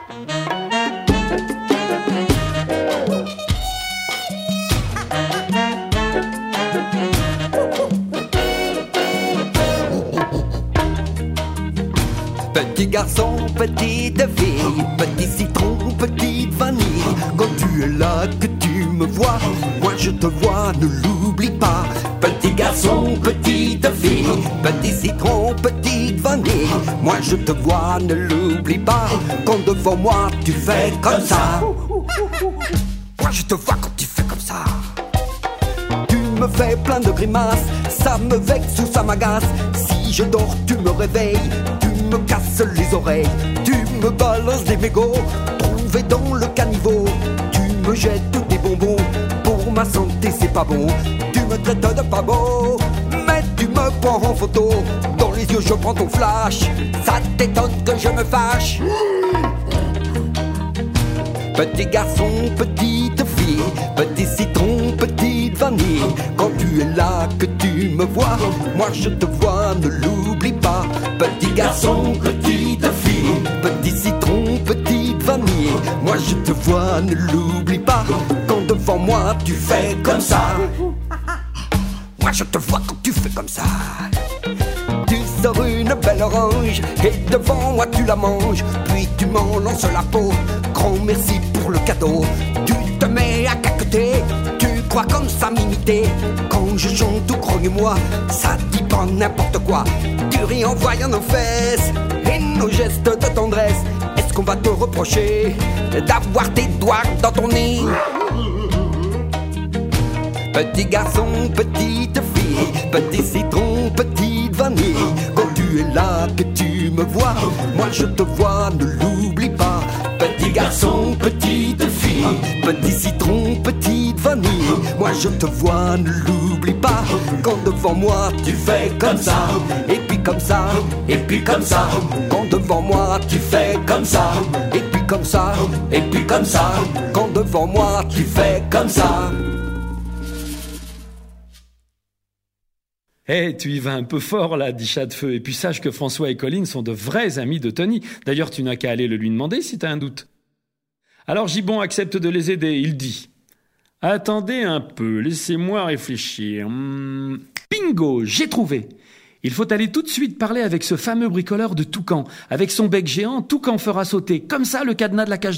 Petit garçon, petite fille, petit citron, petite vanille. Quand tu es là, que tu me vois, moi je te vois, ne l'oublie pas. Petit garçon, petite fille, petit citron, petite vanille. Moi je te vois, ne l'oublie pas. Quand devant moi tu fais comme ça. Moi je te vois quand tu fais comme ça. Tu me fais plein de grimaces, ça me vexe ou ça m'agace. Si je dors, tu me réveilles, tu me casses les oreilles, tu me balances des mégots trouvés dans le caniveau. Tu me jettes des bonbons, pour ma santé c'est pas bon. Tu me traites de pas beau, mais tu me prends en photo. Dans les yeux je prends ton flash, ça t'étonne que je me fâche. Petit garçon, petite fille, petit citron, petite vanille. Quand tu es là, que tu me vois, moi je te vois, ne l'oublie pas. Petit garçon, petite fille, petit citron, petite vanille. Moi je te vois, ne l'oublie pas. Quand devant moi tu fais comme ça. Moi je te vois quand tu fais comme ça. Tu sors une belle orange et devant moi tu la manges. Puis tu m'en lances la peau. Grand merci pour le cadeau. Tu te mets à caqueter, tu crois comme ça m'imiter. Quand je chante ou grogne-moi, ça dit pas n'importe quoi. Tu ris en voyant nos fesses et nos gestes de tendresse. Est-ce qu'on va te reprocher d'avoir tes doigts dans ton nez? Petit garçon, petite fille, petit citron, petite vanille. Quand tu es là, que tu me vois, moi je te vois, ne l'oublie pas. Petit garçon, petite fille, petit citron, petite vanille. Moi je te vois, ne l'oublie pas. Quand devant moi tu fais comme ça, et puis comme ça, et puis comme ça. Quand devant moi tu fais comme ça, et puis comme ça, et puis comme ça. Quand devant moi tu fais comme ça. Eh, tu y vas un peu fort là, dit Chat-de-Feu. Et puis sache que François et Colline sont de vrais amis de Tony. D'ailleurs, tu n'as qu'à aller le lui demander si t'as un doute. Alors Gibbon accepte de les aider. Il dit: attendez un peu, laissez-moi réfléchir. Bingo, j'ai trouvé. Il faut aller tout de suite parler avec ce fameux bricoleur de Toucan. Avec son bec géant, Toucan fera sauter comme ça le cadenas de la cage